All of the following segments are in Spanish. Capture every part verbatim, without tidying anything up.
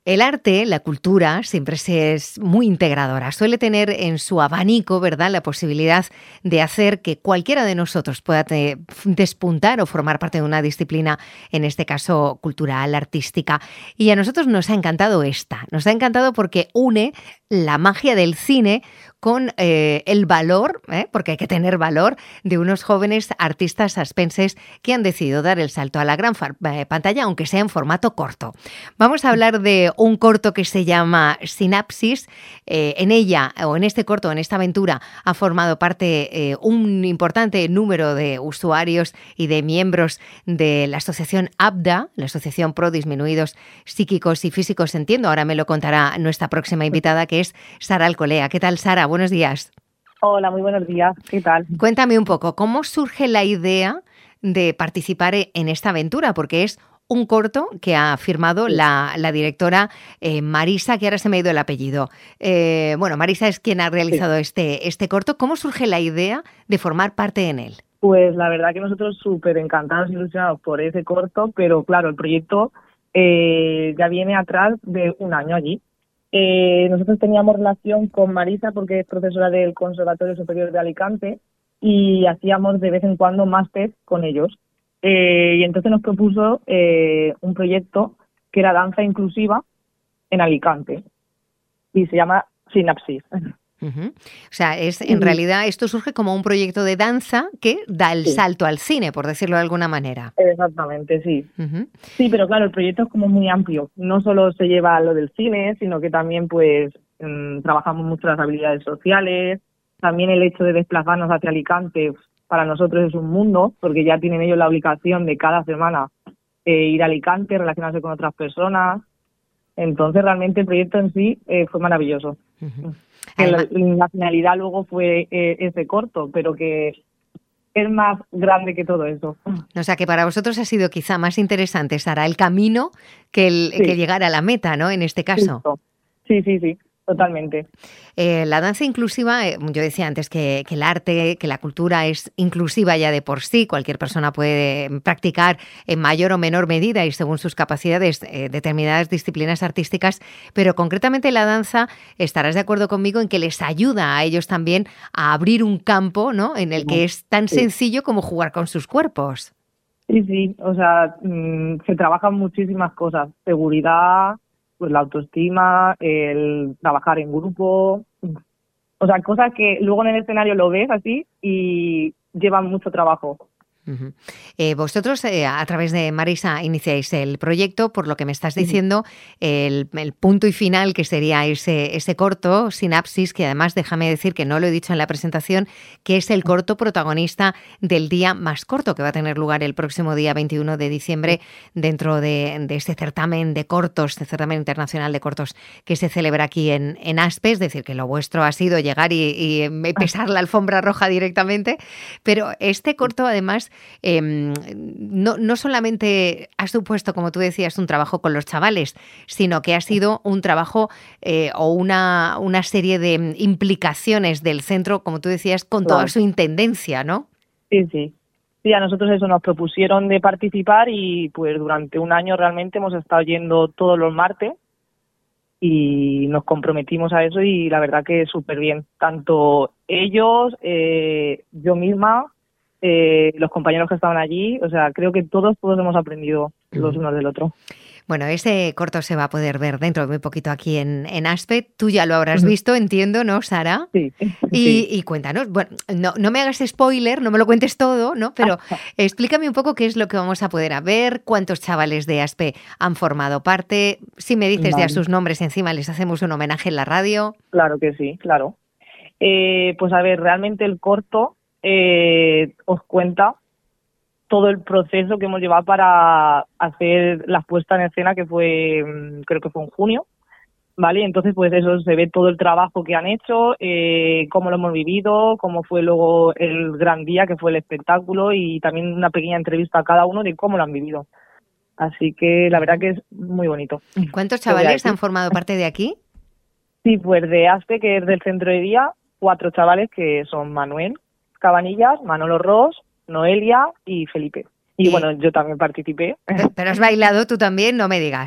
El arte, la cultura, siempre es muy integradora. Suele tener en su abanico, ¿verdad?, la posibilidad de hacer que cualquiera de nosotros pueda te, despuntar o formar parte de una disciplina, en este caso cultural, artística. Y a nosotros nos ha encantado esta. Nos ha encantado porque une la magia del cine con eh, el valor, ¿eh? porque hay que tener valor, de unos jóvenes artistas aspenses que han decidido dar el salto a la gran eh, pantalla, aunque sea en formato corto. Vamos a hablar de un corto que se llama Sinapsis. Eh, en ella, o en este corto, en esta aventura, ha formado parte eh, un importante número de usuarios y de miembros de la asociación ABDA, la Asociación Pro Disminuidos Psíquicos y Físicos, entiendo. Ahora me lo contará nuestra próxima invitada, que es Sara Alcolea. ¿Qué tal, Sara? Buenos días. Hola, muy buenos días. ¿Qué tal? Cuéntame un poco, ¿cómo surge la idea de participar en esta aventura? Porque es un corto que ha firmado sí. la, la directora eh, Marisa, que ahora se me ha ido el apellido. Eh, bueno, Marisa es quien ha realizado sí. este, este corto. ¿Cómo surge la idea de formar parte en él? Pues la verdad que nosotros súper encantados y ilusionados por ese corto, pero claro, el proyecto eh, ya viene atrás de un año allí. Eh, nosotros teníamos relación con Marisa porque es profesora del Conservatorio Superior de Alicante y hacíamos de vez en cuando máster con ellos. Eh, y entonces nos propuso eh, un proyecto que era danza inclusiva en Alicante y se llama Sinapsis. Uh-huh. O sea, es en uh-huh. realidad esto surge como un proyecto de danza que da el sí. salto al cine, por decirlo de alguna manera. Exactamente, sí. Uh-huh. Sí, pero claro, el proyecto es como muy amplio. No solo se lleva lo del cine, sino que también pues mmm, trabajamos mucho las habilidades sociales. También el hecho de desplazarnos hacia Alicante para nosotros es un mundo, porque ya tienen ellos la obligación de cada semana eh, ir a Alicante, relacionarse con otras personas. Entonces realmente el proyecto en sí eh, fue maravilloso. Uh-huh. La, la finalidad luego fue eh, ese corto, pero que es más grande que todo eso. O sea, que para vosotros ha sido quizá más interesante, Sara, el camino que, el, sí. que llegar a la meta, ¿no? En este caso. Justo. Sí, sí, sí. Totalmente. Eh, la danza inclusiva, eh, yo decía antes que, que el arte, que la cultura es inclusiva ya de por sí, cualquier persona puede practicar en mayor o menor medida y según sus capacidades eh, determinadas disciplinas artísticas, pero concretamente la danza, estarás de acuerdo conmigo en que les ayuda a ellos también a abrir un campo, ¿no?, en el que es tan sí. sencillo como jugar con sus cuerpos. Sí, sí, o sea, mmm, se trabajan muchísimas cosas, seguridad, pues la autoestima, el trabajar en grupo, o sea, cosas que luego en el escenario lo ves así y llevan mucho trabajo. Uh-huh. Eh, vosotros eh, a través de Marisa iniciáis el proyecto, por lo que me estás diciendo, uh-huh. el, el punto y final que sería ese, ese corto, Sinapsis, que además déjame decir que no lo he dicho en la presentación, que es el corto protagonista del día más corto que va a tener lugar el próximo día veintiuno de diciembre dentro de, de este certamen de cortos, este certamen internacional de cortos que se celebra aquí en, en Aspe, es decir, que lo vuestro ha sido llegar y, y pisar la alfombra roja directamente, pero este corto además Eh, no, no solamente ha supuesto, como tú decías, un trabajo con los chavales, sino que ha sido un trabajo eh, o una, una serie de implicaciones del centro, como tú decías, con claro. toda su intendencia, ¿no? Sí, sí. Sí, a nosotros eso nos propusieron de participar y pues durante un año realmente hemos estado yendo todos los martes y nos comprometimos a eso y la verdad que súper bien. Tanto ellos, eh, yo misma, Eh, los compañeros que estaban allí, o sea, creo que todos, todos hemos aprendido los unos del otro. Bueno, ese corto se va a poder ver dentro de muy poquito aquí en, en Aspe. Tú ya lo habrás visto, entiendo, ¿no, Sara? Sí. Y, sí. y cuéntanos, bueno, no, no me hagas spoiler, no me lo cuentes todo, ¿no? Pero explícame un poco qué es lo que vamos a poder ver, cuántos chavales de Aspe han formado parte. Si me dices vale. ya sus nombres encima, les hacemos un homenaje en la radio. Claro que sí, claro. Eh, pues a ver, realmente el corto Eh, os cuenta todo el proceso que hemos llevado para hacer la puesta en escena, que fue, creo que fue en junio, ¿vale? Entonces, pues eso, se ve todo el trabajo que han hecho, eh, cómo lo hemos vivido, cómo fue luego el gran día, que fue el espectáculo, y también una pequeña entrevista a cada uno de cómo lo han vivido. Así que la verdad que es muy bonito. ¿Cuántos chavales han formado parte de aquí? Sí, pues de Aspe, que es del centro de día, cuatro chavales que son Manuel Cabanillas, Manolo Ros, Noelia y Felipe. Y, y bueno, yo también participé. Pero, pero has bailado tú también, no me digas.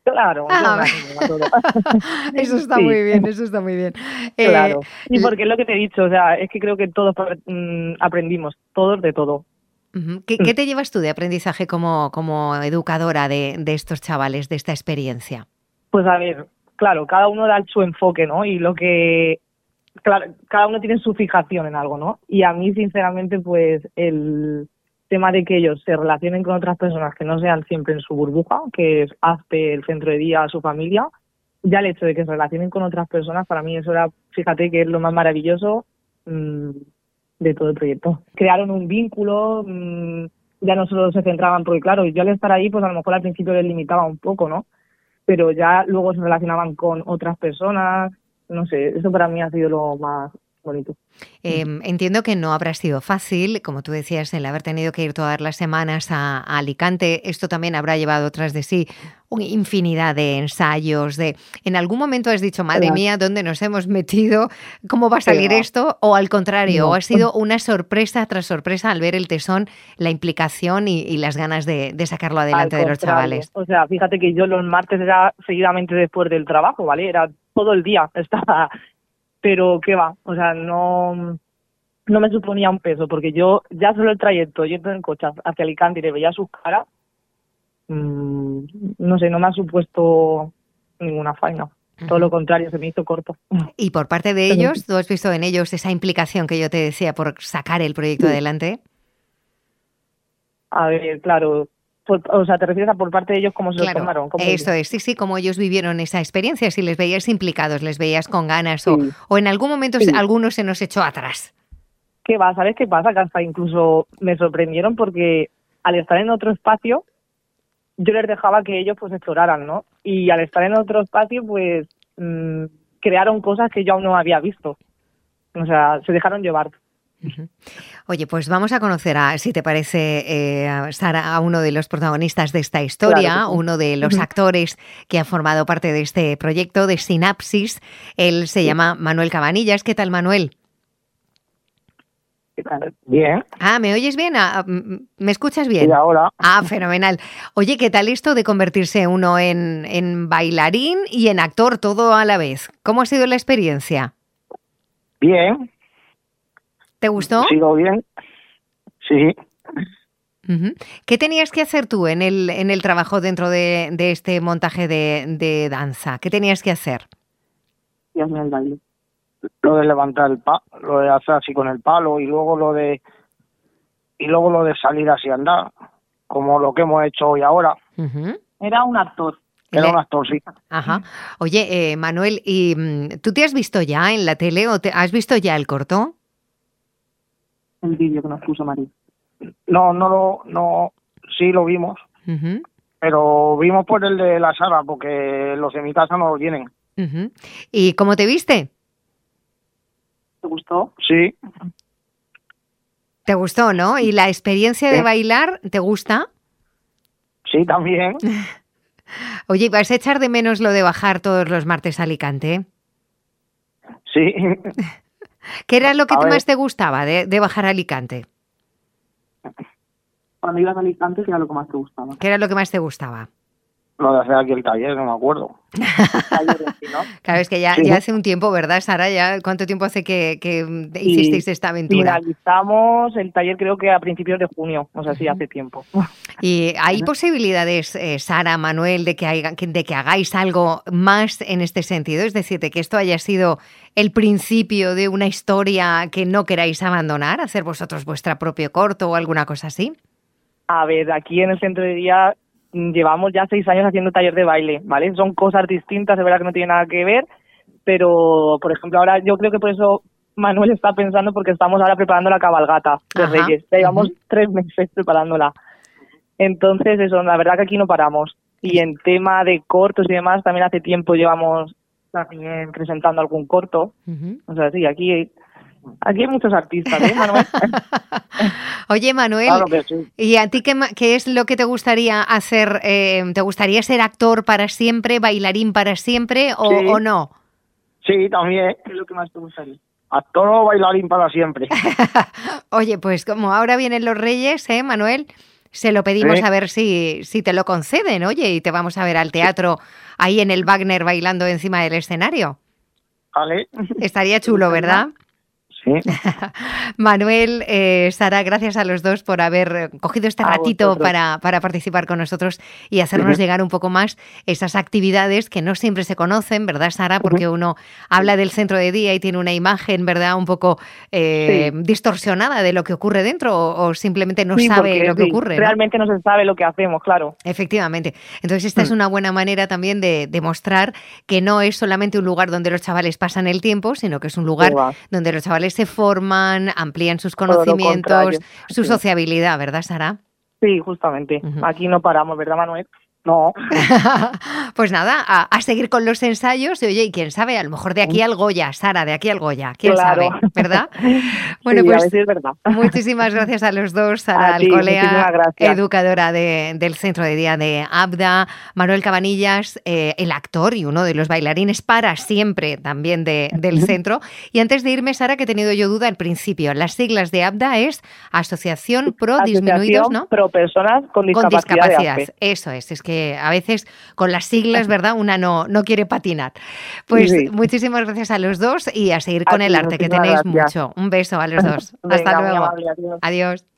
Claro, Ah, todo. eso está Sí. muy bien, eso está muy bien. Eh, Claro. Y porque es lo que te he dicho, o sea, es que creo que todos mm, aprendimos, todos de todo. uh-huh. ¿Qué, ¿Qué te llevas tú de aprendizaje como, como educadora de, de estos chavales, de esta experiencia? Pues a ver, claro, cada uno da su enfoque, ¿no? Y lo que, claro, cada uno tiene su fijación en algo, ¿no? Y a mí, sinceramente, pues el tema de que ellos se relacionen con otras personas que no sean siempre en su burbuja, que es hazte el centro de día, su familia, ya el hecho de que se relacionen con otras personas, para mí eso era, fíjate que es lo más maravilloso mmm, de todo el proyecto. Crearon un vínculo, mmm, ya no solo se centraban, porque claro, yo al estar ahí, pues a lo mejor al principio les limitaba un poco, ¿no? Pero ya luego se relacionaban con otras personas, no sé, eso para mí ha sido lo más bonito. Eh, entiendo que no habrá sido fácil, como tú decías, el haber tenido que ir todas las semanas a, a Alicante. Esto también habrá llevado tras de sí una infinidad de ensayos. De, ¿en algún momento has dicho, madre Claro. mía, dónde nos hemos metido? ¿Cómo va a salir Pero, esto? O al contrario, no. ¿o ha sido una sorpresa tras sorpresa al ver el tesón, la implicación y, y las ganas de, de sacarlo adelante Al de los contrario. chavales? O sea, fíjate que yo los martes era seguidamente después del trabajo, ¿vale? Era todo el día, estaba... Pero qué va, o sea, no... no me suponía un peso, porque yo ya solo el trayecto yendo en coche hacia Alicante y le veía sus caras, mmm, no sé, no me ha supuesto ninguna faena. Uh-huh. Todo lo contrario, se me hizo corto. Y por parte de ellos, ¿tú has visto en ellos esa implicación que yo te decía por sacar el proyecto sí. adelante? A ver, claro, por, o sea, ¿te refieres a por parte de ellos cómo se claro, lo tomaron? ¿Cómo esto es, sí, sí, cómo ellos vivieron esa experiencia, si les veías implicados, les veías con ganas sí. o, o en algún momento sí. alguno se nos echó atrás. ¿Qué va? ¿Sabes qué pasa? Que hasta incluso me sorprendieron porque al estar en otro espacio, yo les dejaba que ellos pues exploraran, ¿no? Y al estar en otro espacio, pues mmm, crearon cosas que yo aún no había visto. O sea, se dejaron llevar. Uh-huh. Oye, pues vamos a conocer, a, si te parece, eh, Sara, a uno de los protagonistas de esta historia, claro sí. uno de los uh-huh. actores que ha formado parte de este proyecto de Sinapsis. Él se sí. llama Manuel Cabanillas. ¿Qué tal, Manuel? Bien. Ah, ¿me oyes bien? Ah, ¿me escuchas bien? Sí, ahora. Ah, fenomenal. Oye, ¿qué tal esto de convertirse uno en, en bailarín y en actor todo a la vez? ¿Cómo ha sido la experiencia? Bien. ¿Te gustó? Sigo bien. Sí. Uh-huh. ¿Qué tenías que hacer tú en el, en el trabajo dentro de, de este montaje de, de danza? ¿Qué tenías que hacer? Y hacer el baile. Lo de levantar el palo, lo de hacer así con el palo y luego lo de y luego lo de salir así a andar, como lo que hemos hecho hoy ahora. Uh-huh. Era un actor. Era un actor, sí. Ajá. Oye, eh, Manuel, ¿y tú te has visto ya en la tele o te has visto ya el corto? El vídeo que nos puso María. No, no lo, no, sí lo vimos, uh-huh. pero vimos por el de la Sara porque los de mi casa no lo tienen. Uh-huh. ¿Y cómo te viste? ¿Te gustó? Sí. ¿Te gustó, no? ¿Y la experiencia de ¿Sí? bailar te gusta? Sí, también. Oye, ¿vas a echar de menos lo de bajar todos los martes a Alicante? Sí. ¿Qué era lo que a más ver. te gustaba de, de bajar a Alicante? Cuando ibas a Alicante, ¿qué era lo que más te gustaba? ¿Qué era lo que más te gustaba? Lo de hacer aquí el taller, no me acuerdo. Claro, es que ya, sí. ya hace un tiempo, ¿verdad, Sara? ¿Ya ¿Cuánto tiempo hace que, que hicisteis esta aventura? Finalizamos el taller creo que a principios de junio, o sea, uh-huh. sí, hace tiempo. ¿Y hay posibilidades, eh, Sara, Manuel, de que, haya, de que hagáis algo más en este sentido? Es decir, de que esto haya sido el principio de una historia que no queráis abandonar, hacer vosotros vuestra propio corto o alguna cosa así. A ver, aquí en el centro de día llevamos ya seis años haciendo taller de baile, ¿vale? Son cosas distintas, es verdad que no tiene nada que ver, pero, por ejemplo, ahora yo creo que por eso Manuel está pensando, porque estamos ahora preparando la cabalgata de Ajá. Reyes. Ya llevamos uh-huh. tres meses preparándola. Entonces, eso, la verdad que aquí no paramos. Y en tema de cortos y demás, también hace tiempo llevamos también presentando algún corto. Uh-huh. O sea, sí, aquí... Aquí hay muchos artistas, ¿eh, Manuel? Oye, Manuel, claro que sí. ¿Y a ti qué, qué es lo que te gustaría hacer? Eh, ¿Te gustaría ser actor para siempre, bailarín para siempre o, sí. o no? Sí, también. ¿Qué es lo que más te gustaría? Actor o bailarín para siempre. Oye, pues como ahora vienen los Reyes, ¿eh, Manuel? Se lo pedimos Sí. a ver si, si te lo conceden, oye, y te vamos a ver al teatro ahí en el Wagner bailando encima del escenario. Vale. Estaría chulo, ¿verdad? Sí. Manuel, eh, Sara, gracias a los dos por haber cogido este A ratito vosotros. para, para participar con nosotros y hacernos Ujú. llegar un poco más esas actividades que no siempre se conocen, ¿verdad, Sara? Porque uno habla del centro de día y tiene una imagen, ¿verdad?, un poco eh, Sí. distorsionada de lo que ocurre dentro o, o simplemente no Sí, sabe porque lo que sí, ocurre, ¿no? realmente no se sabe lo que hacemos, claro. Efectivamente. Entonces, esta es una buena manera también de demostrar que no es solamente un lugar donde los chavales pasan el tiempo, sino que es un lugar Sí, va. donde los chavales se forman, amplían sus Todo lo conocimientos, contrario, su sí. sociabilidad, ¿verdad, Sara? Sí, justamente. Ujú. Aquí no paramos, ¿verdad, Manuel? No. Pues nada, a, a seguir con los ensayos y oye, y quién sabe, a lo mejor de aquí al Goya, Sara, de aquí al Goya, quién Claro. sabe, ¿verdad? Bueno, Sí, a pues ver si es verdad. muchísimas gracias a los dos, Sara A ti, Alcolea, muchísimas gracias. educadora de- del Centro de Día de ABDA, Manuel Cabanillas, eh, el actor y uno de los bailarines para siempre también de- del centro. Y antes de irme, Sara, que he tenido yo duda al principio, las siglas de ABDA es Asociación Pro Disminuidos, Asociación ¿no? Pro Personas con Con discapacidad, discapacidad, de A C. eso es, es que a veces con las siglas, ¿verdad? Una no, no quiere patinar. Pues Sí. muchísimas gracias a los dos y a seguir A con el ti, arte, que muchísimas tenéis gracias. mucho. Un beso a los dos. Hasta Venga, muy luego. amable, adiós. Adiós.